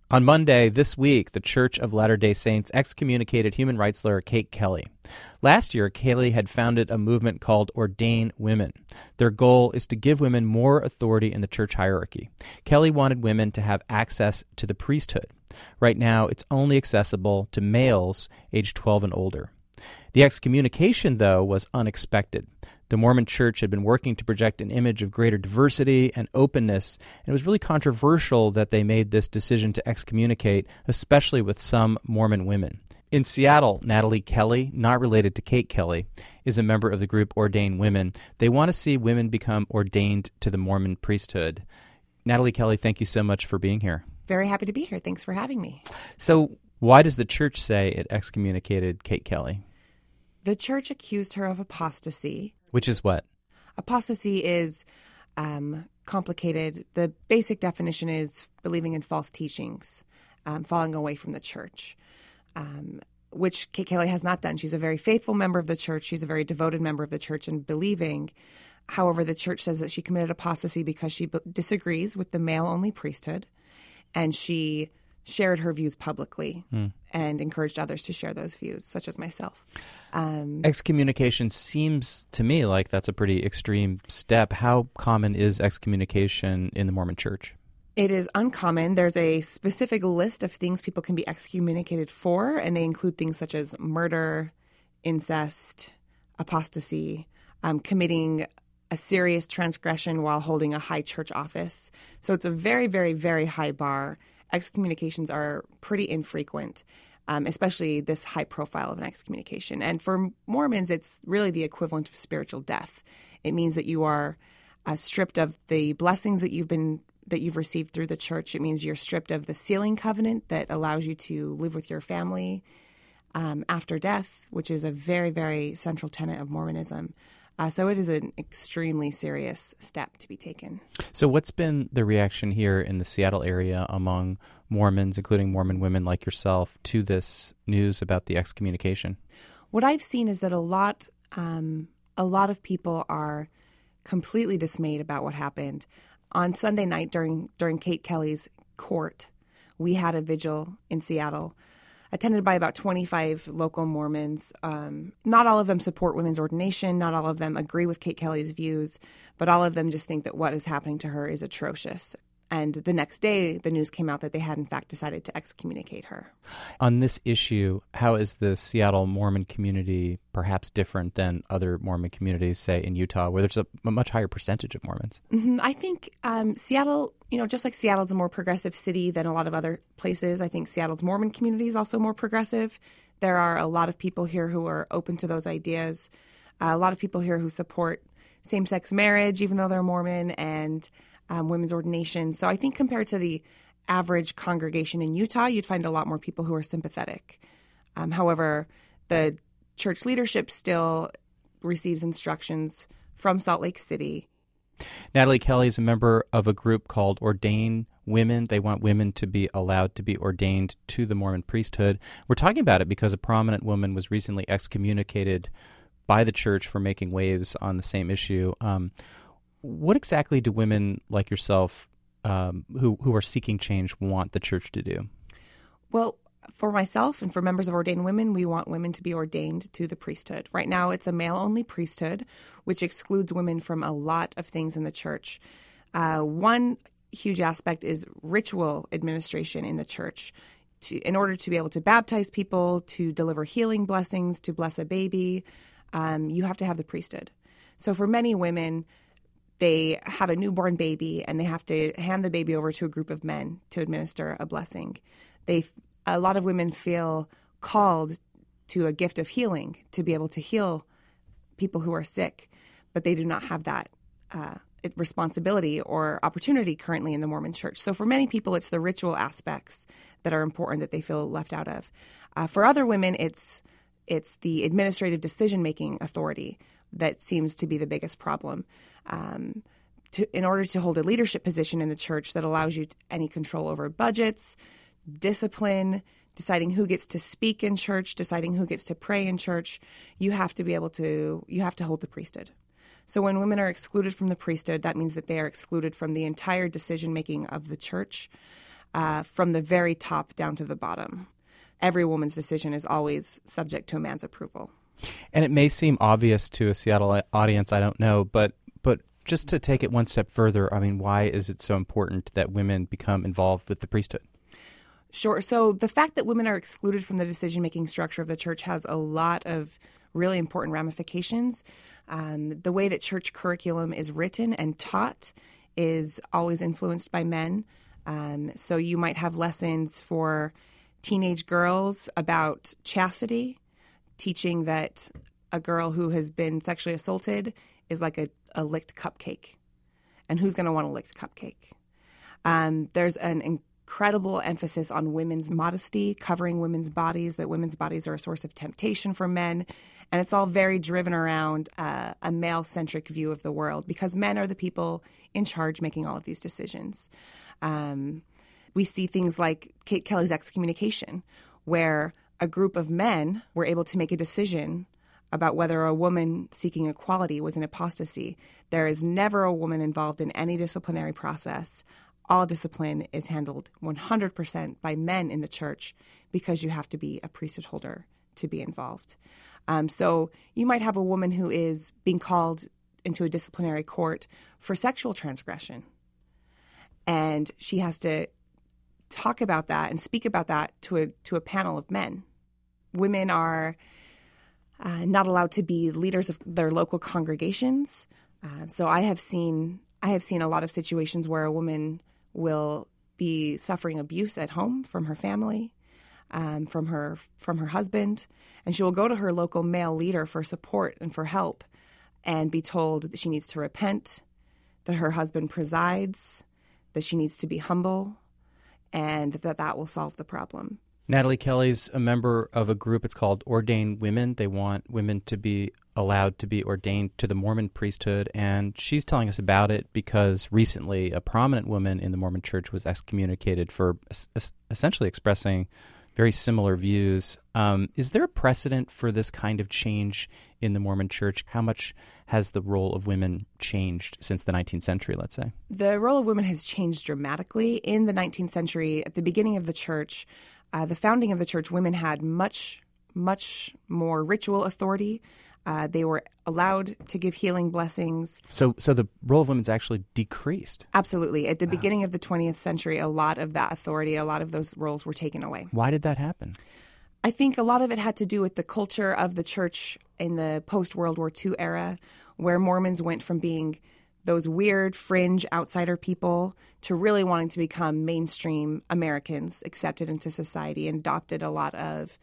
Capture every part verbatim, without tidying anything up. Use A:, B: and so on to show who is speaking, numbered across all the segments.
A: On Monday this week, the Church of Latter-day Saints excommunicated human rights lawyer Kate Kelly. Last year, Kelly had founded a movement called Ordain Women. Their goal is to give women more authority in the church hierarchy. Kelly wanted women to have access to the priesthood. Right now, it's only accessible to males aged twelve and older. The excommunication, though, was unexpected. The Mormon Church had been working to project an image of greater diversity and openness, and it was really controversial that they made this decision to excommunicate, especially with some Mormon women. In Seattle, Natalie Kelly, not related to Kate Kelly, is a member of the group Ordain Women. They want to see women become ordained to the Mormon priesthood. Natalie Kelly, thank you so much for being here.
B: Very happy to be here. Thanks for having me.
A: So why does the church say it excommunicated Kate Kelly?
B: The church accused her of apostasy.
A: Which is what?
B: Apostasy is um, complicated. The basic definition is believing in false teachings, um, falling away from the church, um, which Kate Kelly has not done. She's a very faithful member of the church. She's a very devoted member of the church and believing. However, the church says that she committed apostasy because she b- disagrees with the male-only priesthood, and she shared her views publicly mm. and encouraged others to share those views, such as myself. Um,
A: excommunication seems to me like that's a pretty extreme step. How common is excommunication in the Mormon Church?
B: It is uncommon. There's a specific list of things people can be excommunicated for, and they include things such as murder, incest, apostasy, um, committing a serious transgression while holding a high church office. So it's a very, very, very high bar. Excommunications are pretty infrequent, um, especially this high profile of an excommunication. And for Mormons, it's really the equivalent of spiritual death. It means that you are uh, stripped of the blessings that you've been that you've received through the church. It means you're stripped of the sealing covenant that allows you to live with your family um, after death, which is a very, very central tenet of Mormonism. Uh, so it is an extremely serious step to be taken.
A: So what's been the reaction here in the Seattle area among Mormons, including Mormon women like yourself, to this news about the excommunication?
B: What I've seen is that a lot, um, a lot of people are completely dismayed about what happened. On Sunday night during during Kate Kelly's court, we had a vigil in Seattle, attended by about twenty-five local Mormons. Um, not all of them support women's ordination. Not all of them agree with Kate Kelly's views, but all of them just think that what is happening to her is atrocious. And the next day, the news came out that they had, in fact, decided to excommunicate her.
A: On this issue, how is the Seattle Mormon community perhaps different than other Mormon communities, say, in Utah, where there's a, a much higher percentage of Mormons?
B: Mm-hmm. I think um, Seattle, you know, just like Seattle's a more progressive city than a lot of other places, I think Seattle's Mormon community is also more progressive. There are a lot of people here who are open to those ideas, uh, a lot of people here who support same-sex marriage, even though they're Mormon, and Um, women's ordination. So I think compared to the average congregation in Utah, you'd find a lot more people who are sympathetic. Um, however, the church leadership still receives instructions from Salt Lake City.
A: Natalie Kelly is a member of a group called Ordain Women. They want women to be allowed to be ordained to the Mormon priesthood. We're talking about it because a prominent woman was recently excommunicated by the church for making waves on the same issue. Um, What exactly do women like yourself um, who, who are seeking change want the church to do?
B: Well, for myself and for members of Ordained Women, we want women to be ordained to the priesthood. Right now, it's a male-only priesthood, which excludes women from a lot of things in the church. Uh, one huge aspect is ritual administration in the church. To, in order to be able to baptize people, to deliver healing blessings, to bless a baby, um, you have to have the priesthood. So for many women, they have a newborn baby and they have to hand the baby over to a group of men to administer a blessing. They, a lot of women feel called to a gift of healing to be able to heal people who are sick, but they do not have that uh, responsibility or opportunity currently in the Mormon church. So for many people, it's the ritual aspects that are important that they feel left out of. Uh, for other women, it's it's the administrative decision-making authority that seems to be the biggest problem. Um, to, in order to hold a leadership position in the church that allows you any control over budgets, discipline, deciding who gets to speak in church, deciding who gets to pray in church, you have to be able to, you have to hold the priesthood. So when women are excluded from the priesthood, that means that they are excluded from the entire decision-making of the church. uh, from the very top down to the bottom. Every woman's decision is always subject to a man's approval.
A: And it may seem obvious to a Seattle audience, I don't know, but but just to take it one step further, I mean, why is it so important that women become involved with the priesthood?
B: Sure. So the fact that women are excluded from the decision-making structure of the church has a lot of really important ramifications. Um, the way that church curriculum is written and taught is always influenced by men. Um, so you might have lessons for teenage girls about chastity, teaching that a girl who has been sexually assaulted is like a, a licked cupcake. And who's going to want a licked cupcake? Um, there's an incredible emphasis on women's modesty, covering women's bodies, that women's bodies are a source of temptation for men. And it's all very driven around uh, a male-centric view of the world because men are the people in charge making all of these decisions. Um, we see things like Kate Kelly's excommunication, where a group of men were able to make a decision about whether a woman seeking equality was an apostasy. There is never a woman involved in any disciplinary process. All discipline is handled one hundred percent by men in the church because you have to be a priesthood holder to be involved. Um, so you might have a woman who is being called into a disciplinary court for sexual transgression, and she has to talk about that and speak about that to a to a panel of men. Women are uh, not allowed to be leaders of their local congregations. Uh, so I have seen I have seen a lot of situations where a woman will be suffering abuse at home from her family, um, from her from her husband, and she will go to her local male leader for support and for help, and be told that she needs to repent, that her husband presides, that she needs to be humble, and that that will solve the problem.
A: Natalie Kelly's a member of a group. It's called Ordained Women. They want women to be allowed to be ordained to the Mormon priesthood, and she's telling us about it because recently a prominent woman in the Mormon church was excommunicated for es- essentially expressing very similar views. Um, is there a precedent for this kind of change in the Mormon church? How much has the role of women changed since the nineteenth century, let's say?
B: The role of women has changed dramatically. In the nineteenth century, at the beginning of the church, uh, the founding of the church, women had much, much more ritual authority. Uh, they were allowed to give healing blessings.
A: So so the role of women's actually decreased?
B: Absolutely. At the
A: Wow.
B: beginning of the twentieth century, a lot of that authority, a lot of those roles were taken away.
A: Why did that happen?
B: I think a lot of it had to do with the culture of the church in the post-World War Two era, where Mormons went from being those weird fringe outsider people to really wanting to become mainstream Americans, accepted into society, and adopted a lot of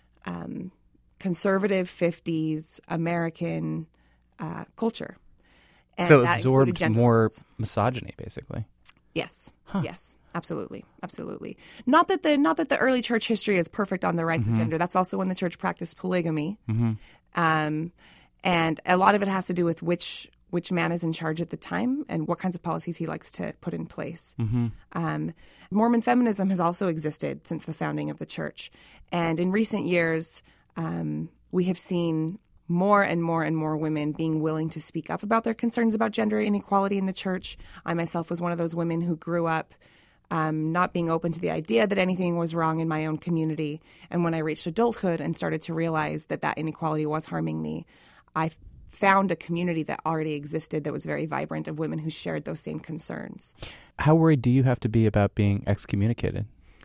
B: um, conservative fifties American uh, culture. And
A: so
B: that
A: absorbed
B: included gender
A: more
B: roles.
A: misogyny, basically.
B: Yes.
A: Huh.
B: Yes. Absolutely. Absolutely. Not that the not that the early church history is perfect on the rights
A: Mm-hmm.
B: of gender. That's also when the church practiced polygamy.
A: Mm-hmm.
B: Um, and a lot of it has to do with which which man is in charge at the time and what kinds of policies he likes to put in place.
A: Mm-hmm.
B: Um, Mormon feminism has also existed since the founding of the church. And in recent years, um, we have seen more and more and more women being willing to speak up about their concerns about gender inequality in the church. I myself was one of those women who grew up um, not being open to the idea that anything was wrong in my own community. And when I reached adulthood and started to realize that that inequality was harming me, I found a community that already existed that was very vibrant of women who shared those same concerns.
A: How worried do you have to be about being excommunicated?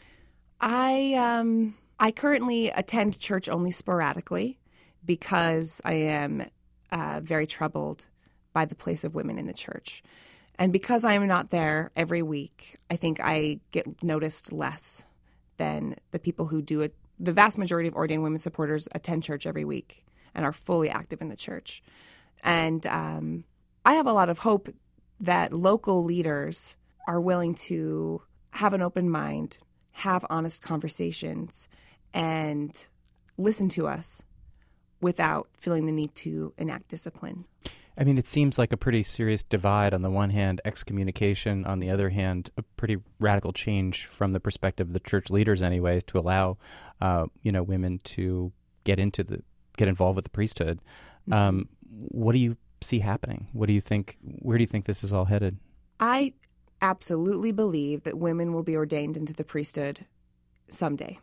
B: I um, I currently attend church only sporadically because I am uh, very troubled by the place of women in the church. And because I am not there every week, I think I get noticed less than the people who do it. The vast majority of ordained women supporters attend church every week and are fully active in the church. And um, I have a lot of hope that local leaders are willing to have an open mind, have honest conversations, and listen to us without feeling the need to enact discipline.
A: I mean, it seems like a pretty serious divide. On the one hand, excommunication. On the other hand, a pretty radical change from the perspective of the church leaders, anyways, to allow, uh, you know, women to get into the get involved with the priesthood.
B: Mm-hmm.
A: Um, what do you see happening? What do you think? Where do you think this is all headed?
B: I absolutely believe that women will be ordained into the priesthood someday.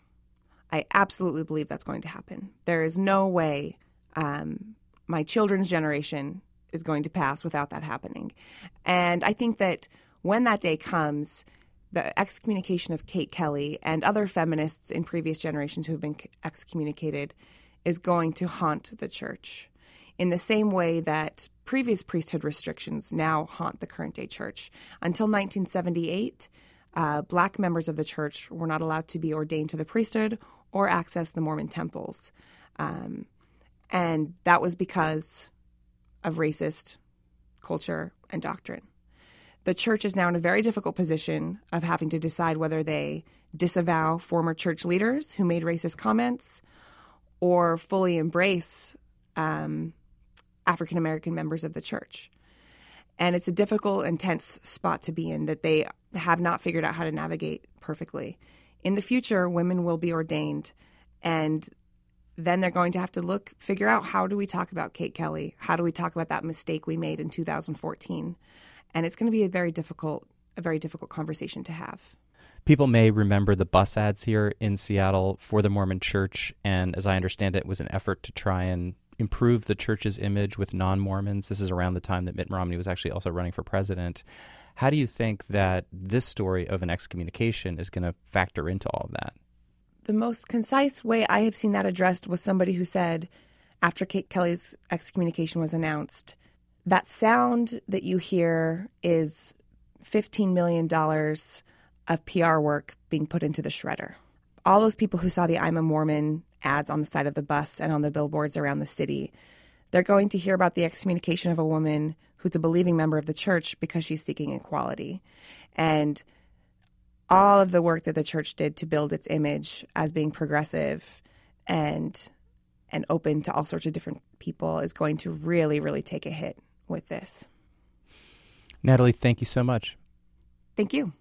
B: I absolutely believe that's going to happen. There is no way um, my children's generation is going to pass without that happening. And I think that when that day comes, the excommunication of Kate Kelly and other feminists in previous generations who have been excommunicated is going to haunt the church in the same way that previous priesthood restrictions now haunt the current day church. Until nineteen seventy-eight, uh, black members of the church were not allowed to be ordained to the priesthood or access the Mormon temples. Um, and that was because of racist culture and doctrine. The church is now in a very difficult position of having to decide whether they disavow former church leaders who made racist comments or fully embrace um, African-American members of the church. And it's a difficult and tense spot to be in that they have not figured out how to navigate perfectly. In the future, women will be ordained, and then they're going to have to look, figure out, how do we talk about Kate Kelly? How do we talk about that mistake we made in two thousand fourteen? And it's going to be a very difficult, a very difficult conversation to have.
A: People may remember the bus ads here in Seattle for the Mormon Church, and as I understand it, it was an effort to try and improve the church's image with non-Mormons. This is around the time that Mitt Romney was actually also running for president. How do you think that this story of an excommunication is going to factor into all of that?
B: The most concise way I have seen that addressed was somebody who said, after Kate Kelly's excommunication was announced, that sound that you hear is fifteen million dollars of P R work being put into the shredder. All those people who saw the I'm a Mormon ads on the side of the bus and on the billboards around the city, they're going to hear about the excommunication of a woman who's a believing member of the church because she's seeking equality. And all of the work that the church did to build its image as being progressive and and open to all sorts of different people is going to really, really take a hit with this.
A: Natalie, thank you so much.
B: Thank you.